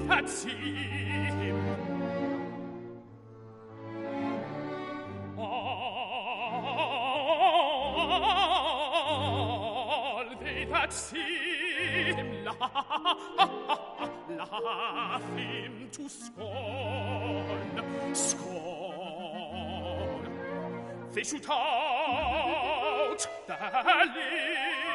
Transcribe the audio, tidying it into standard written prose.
that see him. All they that see him laugh him to scorn, scorn. They shoot out their lips